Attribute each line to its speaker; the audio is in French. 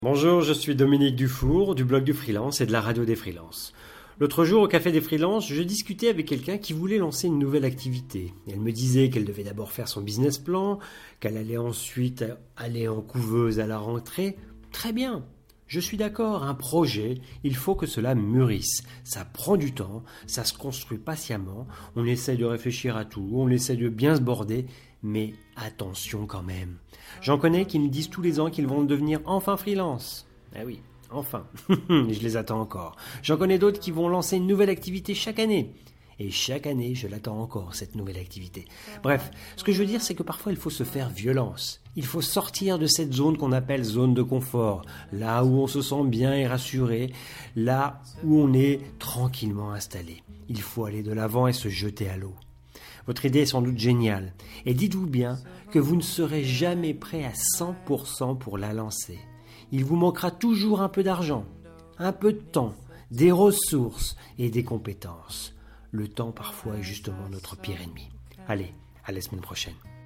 Speaker 1: Bonjour, je suis Dominique Dufour du blog du freelance et de la radio des freelances. L'autre jour au café des freelances, je discutais avec quelqu'un qui voulait lancer une nouvelle activité. Elle me disait qu'elle devait d'abord faire son business plan, qu'elle allait ensuite aller en couveuse à la rentrée. Très bien, je suis d'accord, un projet, il faut que cela mûrisse. Ça prend du temps, ça se construit patiemment, on essaie de réfléchir à tout, on essaie de bien se border, mais attention quand même. J'en connais qui me disent tous les ans qu'ils vont devenir enfin freelance. Ah oui, enfin, je les attends encore. J'en connais d'autres qui vont lancer une nouvelle activité chaque année. Et chaque année, je l'attends encore, cette nouvelle activité. Bref, ce que je veux dire, c'est que parfois, il faut se faire violence. Il faut sortir de cette zone qu'on appelle zone de confort, là où on se sent bien et rassuré, là où on est tranquillement installé. Il faut aller de l'avant et se jeter à l'eau. Votre idée est sans doute géniale, et dites-vous bien que vous ne serez jamais prêt à 100% pour la lancer. Il vous manquera toujours un peu d'argent, un peu de temps, des ressources et des compétences. Le temps parfois est justement notre pire ennemi. Allez, à la semaine prochaine.